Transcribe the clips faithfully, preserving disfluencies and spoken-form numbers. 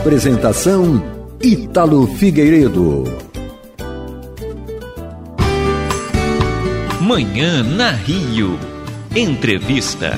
Apresentação Ítalo Figueiredo. Manhã na Rio. Entrevista.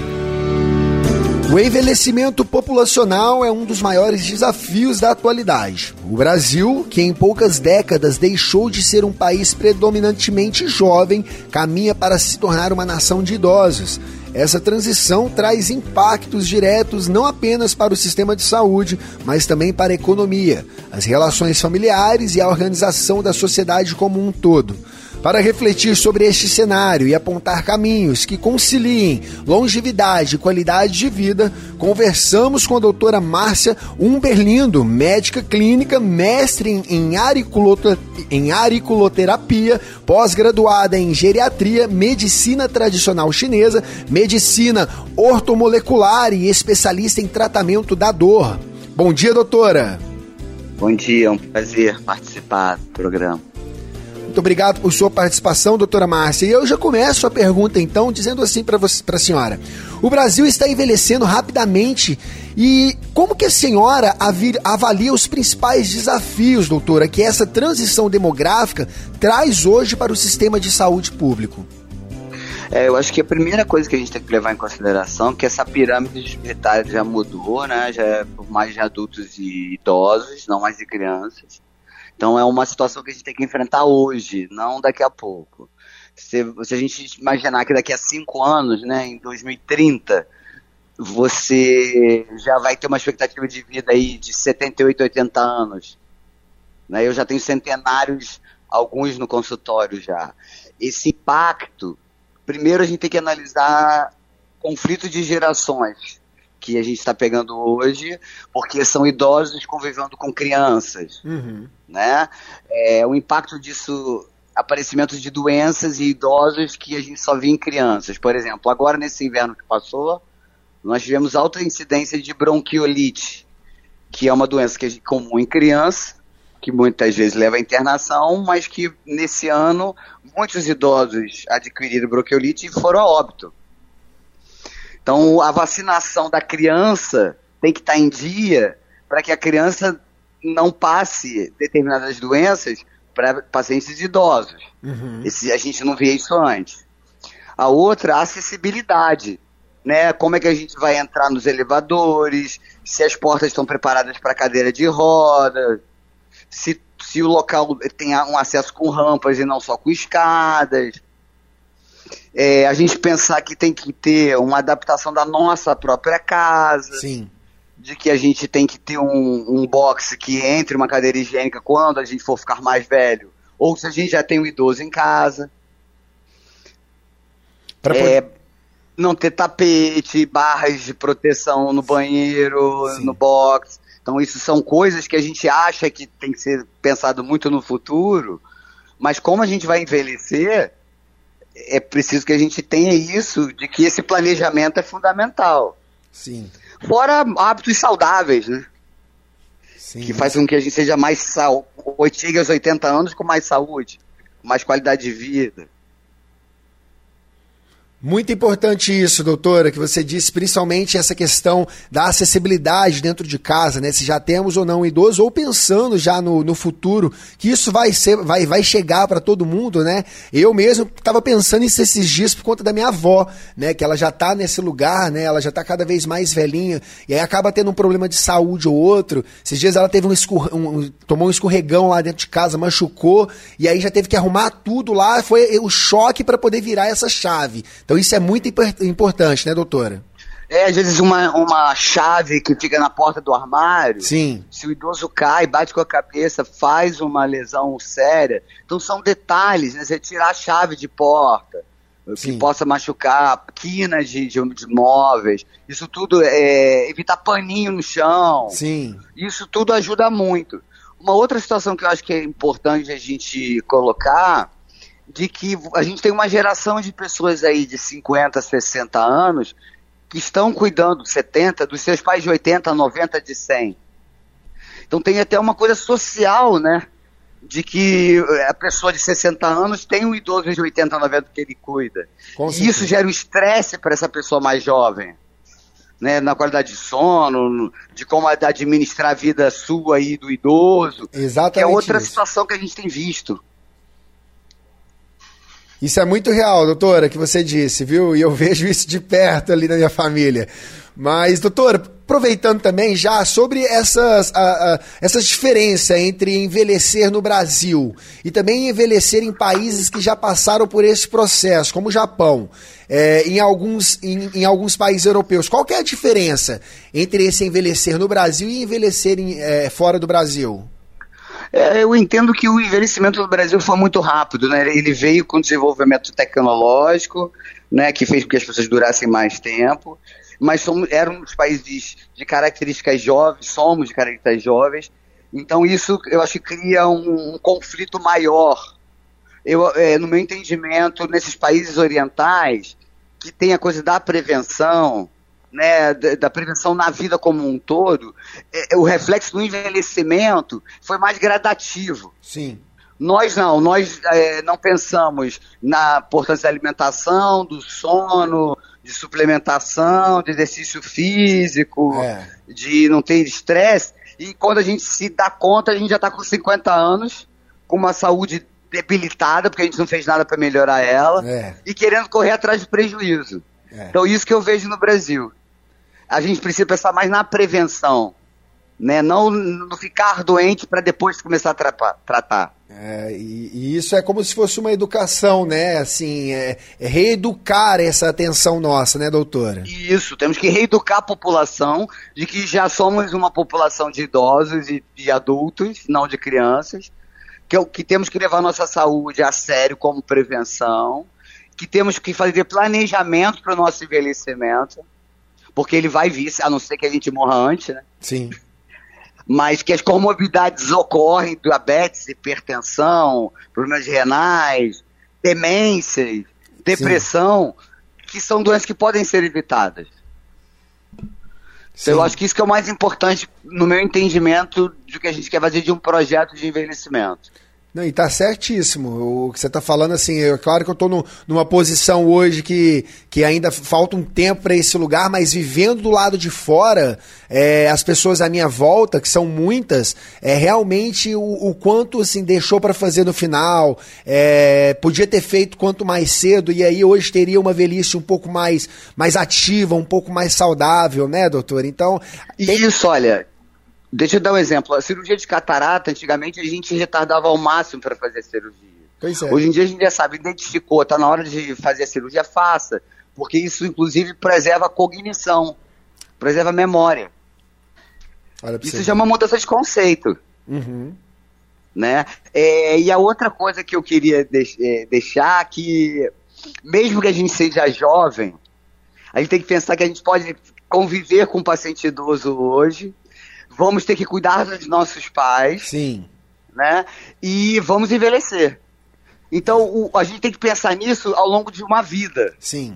O envelhecimento populacional é um dos maiores desafios da atualidade. O Brasil, que em poucas décadas deixou de ser um país predominantemente jovem, caminha para se tornar uma nação de idosos. Essa transição traz impactos diretos não apenas para o sistema de saúde, mas também para a economia, as relações familiares e a organização da sociedade como um todo. Para refletir sobre este cenário e apontar caminhos que conciliem longevidade e qualidade de vida, conversamos com a doutora Márcia Umberlindo, médica clínica, mestre em, auriculoter... em auriculoterapia, pós-graduada em geriatria, medicina tradicional chinesa, medicina ortomolecular e especialista em tratamento da dor. Bom dia, doutora. Bom dia, é um prazer participar do programa. Muito obrigado por sua participação, doutora Márcia. E eu já começo a pergunta, então, dizendo assim para a senhora. O Brasil está envelhecendo rapidamente e como que a senhora avalia os principais desafios, doutora, que essa transição demográfica traz hoje para o sistema de saúde público? É, eu acho que a primeira coisa que a gente tem que levar em consideração é que essa pirâmide etária já mudou, né? Já é por mais de adultos e idosos, não mais de crianças. Então é uma situação que a gente tem que enfrentar hoje, não daqui a pouco. Se, se a gente imaginar que daqui a cinco anos, né, em dois mil e trinta, você já vai ter uma expectativa de vida aí de setenta e oito, oitenta anos. Né? Eu já tenho centenários, alguns no consultório já. Esse impacto, primeiro a gente tem que analisar conflito de gerações que a gente está pegando hoje, porque são idosos convivendo com crianças. Uhum. Né? É, o impacto disso, aparecimento de doenças e idosos que a gente só via em crianças. Por exemplo, agora nesse inverno que passou, nós tivemos alta incidência de bronquiolite, que é uma doença que é comum em criança, que muitas vezes leva à internação, mas que nesse ano muitos idosos adquiriram bronquiolite e foram a óbito. Então a vacinação da criança tem que estar em dia para que a criança não passe determinadas doenças para pacientes idosos. Uhum. Esse, a gente não via isso antes. A outra, a acessibilidade. Né? Como é que a gente vai entrar nos elevadores, se as portas estão preparadas para cadeira de roda, se, se o local tem um acesso com rampas e não só com escadas. É, a gente pensar que tem que ter uma adaptação da nossa própria casa. Sim. De que a gente tem que ter um, um box que entre uma cadeira higiênica quando a gente for ficar mais velho, ou se a gente já tem um idoso em casa. Pra é, poder... Não ter tapete, barras de proteção no banheiro, Sim. no box. Então isso são coisas que a gente acha que tem que ser pensado muito no futuro, mas como a gente vai envelhecer, é preciso que a gente tenha isso, de que esse planejamento é fundamental. Sim. Fora hábitos saudáveis, né? Sim. Que faz com que a gente seja mais sal... chegue aos oitenta anos com mais saúde, com mais qualidade de vida. Muito importante isso, doutora, que você disse, principalmente essa questão da acessibilidade dentro de casa, né? Se já temos ou não um idoso, ou pensando já no, no futuro, que isso vai ser, vai, vai chegar para todo mundo, né? Eu mesmo estava pensando nisso esses dias por conta da minha avó, né? Que ela já está nesse lugar, né? Ela já está cada vez mais velhinha, e aí acaba tendo um problema de saúde ou outro. Esses dias ela teve um, escorre... um tomou um escorregão lá dentro de casa, machucou, e aí já teve que arrumar tudo lá, foi o choque para poder virar essa chave. Então isso é muito importante, né, doutora? É, às vezes uma, uma chave que fica na porta do armário, Sim. se o idoso cai, bate com a cabeça, faz uma lesão séria. Então são detalhes, né? Você tirar a chave de porta, Sim. que possa machucar, quina de, de, de móveis, isso tudo, é, evitar paninho no chão, Sim. isso tudo ajuda muito. Uma outra situação que eu acho que é importante a gente colocar, de que a gente tem uma geração de pessoas aí de cinquenta, sessenta anos que estão cuidando, setenta, dos seus pais de oitenta, noventa, de cem. Então tem até uma coisa social, né? De que a pessoa de sessenta anos tem um idoso de oitenta, noventa que ele cuida. E isso gera um estresse para essa pessoa mais jovem. né, na qualidade de sono, de como administrar a vida sua e do idoso. Exatamente. Que é outra isso. situação que a gente tem visto. Isso é muito real, doutora, que você disse, viu? E eu vejo isso de perto ali na minha família. Mas, doutora, aproveitando também já sobre essas, a, a, essas diferenças entre envelhecer no Brasil e também envelhecer em países que já passaram por esse processo, como o Japão, é, em, alguns, em, em alguns países europeus. Qual que é a diferença entre esse envelhecer no Brasil e envelhecer em, é, fora do Brasil? É, eu entendo que o envelhecimento do Brasil foi muito rápido, né? Ele veio com o desenvolvimento tecnológico, né, que fez com que as pessoas durassem mais tempo, mas somos, éramos países de características jovens, somos de características jovens, então isso eu acho que cria um, um conflito maior. Eu, é, no meu entendimento, nesses países orientais, que tem a coisa da prevenção, né, da, da prevenção na vida como um todo, é, o reflexo do envelhecimento foi mais gradativo. Sim. Nós não, nós é, não pensamos na importância da alimentação, do sono, de suplementação, de exercício físico, é. de não ter estresse, e quando a gente se dá conta, a gente já está com cinquenta anos, com uma saúde debilitada, porque a gente não fez nada para melhorar ela, é. e querendo correr atrás de prejuízo. É. Então isso que eu vejo no Brasil. A gente precisa pensar mais na prevenção, né? Não no ficar doente para depois começar a tra- tratar. É, e, e isso é como se fosse uma educação, né? Assim, é, é reeducar essa atenção nossa, né, doutora? Isso, temos que reeducar a população de que já somos uma população de idosos e de adultos, não de crianças, que, que temos que levar nossa saúde a sério como prevenção, que temos que fazer planejamento para o nosso envelhecimento, porque ele vai vir, a não ser que a gente morra antes, né? Sim. Mas que as comorbidades ocorrem, diabetes, hipertensão, problemas renais, demências, depressão, sim, que são doenças que podem ser evitadas. Então, eu acho que isso que é o mais importante no meu entendimento do que a gente quer fazer de um projeto de envelhecimento. Não, e tá certíssimo. O que você tá falando, assim, é claro que eu tô no, numa posição hoje que, que ainda falta um tempo para esse lugar, mas vivendo do lado de fora, é, as pessoas à minha volta, que são muitas, é realmente o, o quanto, assim, deixou para fazer no final, é, podia ter feito quanto mais cedo, e aí hoje teria uma velhice um pouco mais, mais ativa, um pouco mais saudável, né, doutor? Então... Tem... Isso, olha... Deixa eu dar um exemplo. A cirurgia de catarata, antigamente a gente retardava ao máximo para fazer a cirurgia. Pois é. Hoje em dia a gente já sabe, identificou, está na hora de fazer a cirurgia, faça. Porque isso, inclusive, preserva a cognição, preserva a memória. Olha pra isso você. já é uma mudança de conceito. Uhum. Né? É, e a outra coisa que eu queria deix- é, deixar, que mesmo que a gente seja jovem, a gente tem que pensar que a gente pode conviver com um paciente idoso hoje. Vamos ter que cuidar dos nossos pais. Sim. Né? E vamos envelhecer. Então, o, a gente tem que pensar nisso ao longo de uma vida. Sim.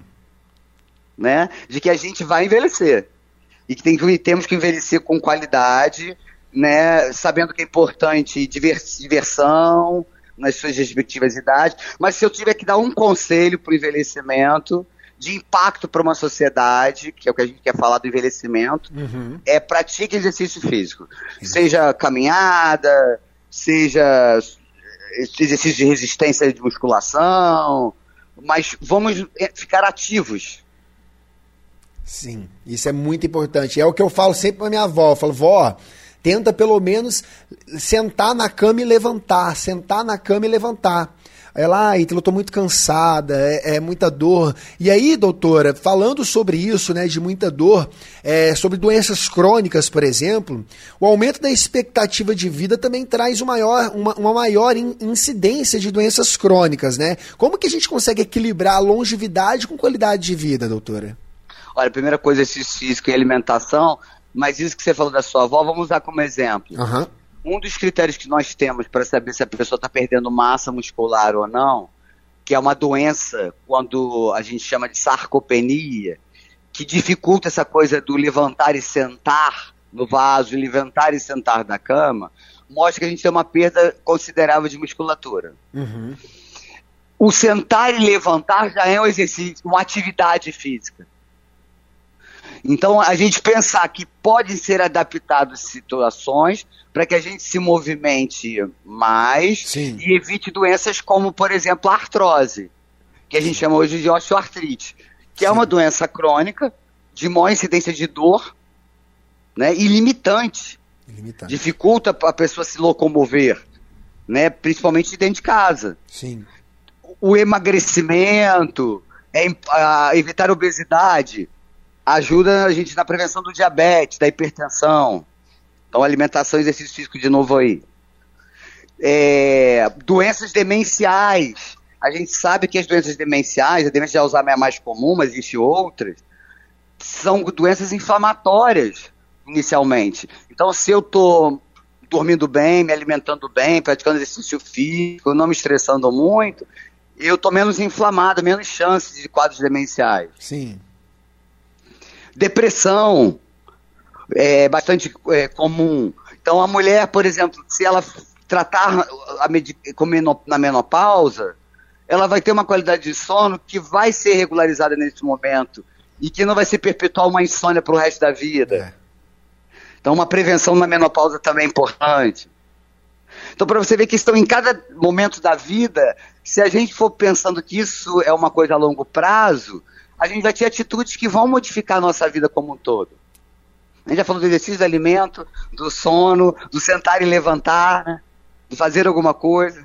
Né? De que a gente vai envelhecer. E que, tem que temos que envelhecer com qualidade, né? Sabendo que é importante divers, diversão nas suas respectivas idades. Mas se eu tiver que dar um conselho para o envelhecimento... de impacto para uma sociedade, que é o que a gente quer falar do envelhecimento, uhum. é pratique exercício físico. Sim. Seja caminhada, seja exercício de resistência de musculação, mas vamos ficar ativos. Sim, isso é muito importante. É o que eu falo sempre para minha avó. Eu falo, vó, tenta pelo menos sentar na cama e levantar, sentar na cama e levantar. Ela, ah, Ítalo, eu tô muito cansada, é, é muita dor. E aí, doutora, falando sobre isso, né, de muita dor, é, sobre doenças crônicas, por exemplo, o aumento da expectativa de vida também traz uma maior, uma, uma maior in, incidência de doenças crônicas, né? Como que a gente consegue equilibrar a longevidade com qualidade de vida, doutora? Olha, a primeira coisa é exercício físico e alimentação, mas isso que você falou da sua avó, vamos usar como exemplo. Aham. Uhum. Um dos critérios que nós temos para saber se a pessoa está perdendo massa muscular ou não, que é uma doença, quando a gente chama de sarcopenia, que dificulta essa coisa do levantar e sentar no vaso, levantar e sentar da cama, mostra que a gente tem uma perda considerável de musculatura. Uhum. O sentar e levantar já é um exercício, uma atividade física. Então, a gente pensar que pode ser adaptado a situações para que a gente se movimente mais Sim. e evite doenças como, por exemplo, a artrose, que a gente chama hoje de osteoartrite, que Sim. é uma doença crônica, de maior incidência de dor, né, e limitante. Limitante. Dificulta a pessoa se locomover, né, principalmente dentro de casa. Sim. O emagrecimento, é, a evitar a obesidade, ajuda a gente na prevenção do diabetes, da hipertensão. Então, alimentação e exercício físico de novo aí. É, doenças demenciais. A gente sabe que as doenças demenciais, a demência de Alzheimer é a mais comum, mas existem outras, são doenças inflamatórias, inicialmente. Então, se eu estou dormindo bem, me alimentando bem, praticando exercício físico, não me estressando muito, eu estou menos inflamado, menos chances de quadros demenciais. Sim. Depressão é bastante é, comum. Então, a mulher, por exemplo, se ela tratar a medic- na menopausa, ela vai ter uma qualidade de sono que vai ser regularizada nesse momento e que não vai se perpetuar uma insônia para o resto da vida. É. Então, uma prevenção na menopausa também é importante. Então, para você ver que estão em cada momento da vida, se a gente for pensando que isso é uma coisa a longo prazo, a gente vai ter atitudes que vão modificar a nossa vida como um todo. A gente já falou do exercício, do alimento, do sono, do sentar e levantar, né? De fazer alguma coisa.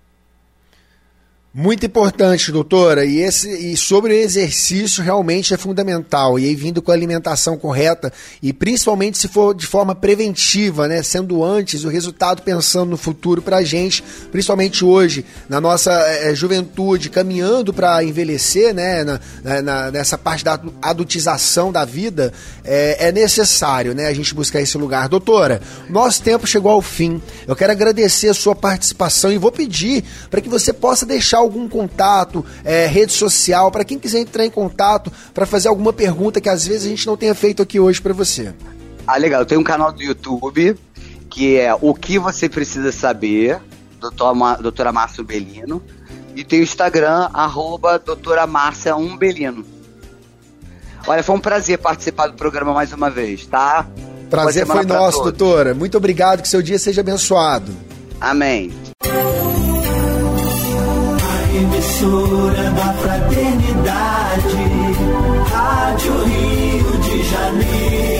Muito importante, doutora, e, esse, e sobre o exercício realmente é fundamental, e aí vindo com a alimentação correta, e principalmente se for de forma preventiva, né, sendo antes o resultado pensando no futuro pra gente, principalmente hoje, na nossa é, juventude, caminhando para envelhecer, né, na, na, nessa parte da adultização da vida, é, é necessário, né, a gente buscar esse lugar. Doutora, nosso tempo chegou ao fim, eu quero agradecer a sua participação e vou pedir para que você possa deixar algum contato, é, rede social, para quem quiser entrar em contato, para fazer alguma pergunta que às vezes a gente não tenha feito aqui hoje para você. Ah, legal. Eu tenho um canal do YouTube, que é O Que Você Precisa Saber, doutora Márcia Umbelino, e tem o Instagram, arroba doutora Márcia Umbelino. Olha, foi um prazer participar do programa mais uma vez, tá? Prazer foi nosso, doutora. Muito obrigado, que seu dia seja abençoado. Amém. Emissora da Fraternidade, Rádio Rio de Janeiro.